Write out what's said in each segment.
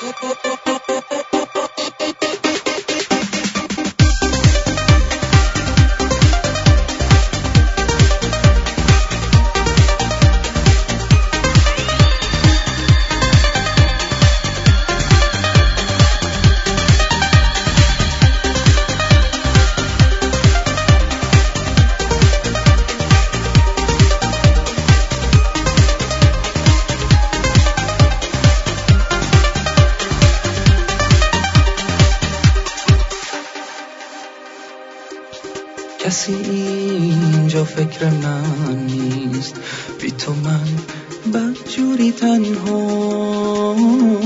کسی اینجا فکر من نیست، بی تو من بدجوری تنها.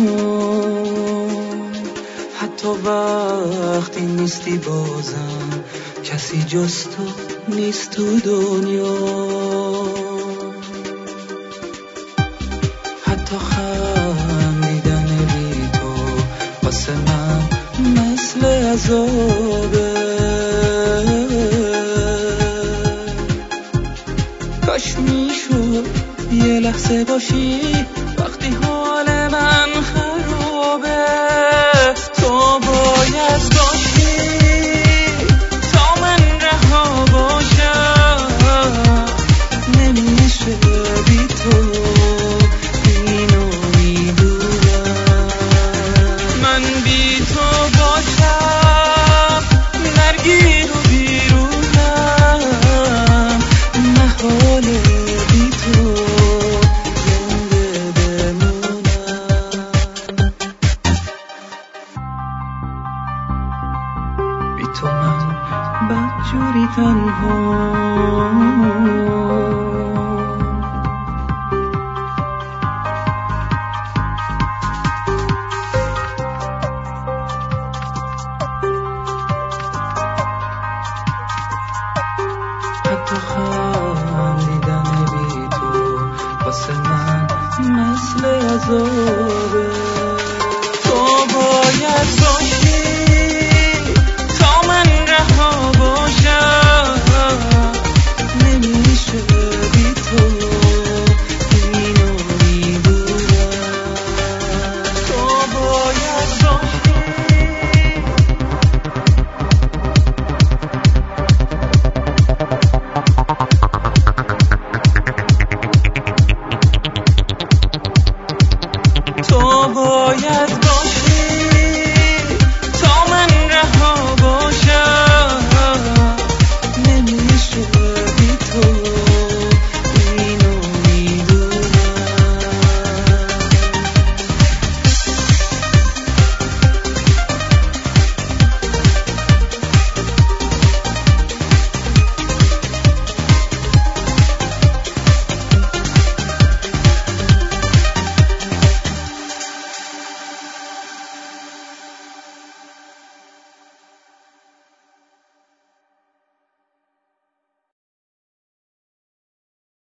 حتی وقتی نیستی بازم کسی جز تو نیست تو دنیا. حتی خندیدن بی تو واسه من مثل عذابه. کاش میشد یه لحظه باشی وقتی حال من خرابه. تو باید باشی تا من رها باشم. نمیشه بی تو، اینو میدونم. من بی تو باشم نرگیر و بیرونم. محال بی تو زنده بمونم. بی تو من بدجوری تنها. حتی خندیدن بی تو واسه من مثل عذاب.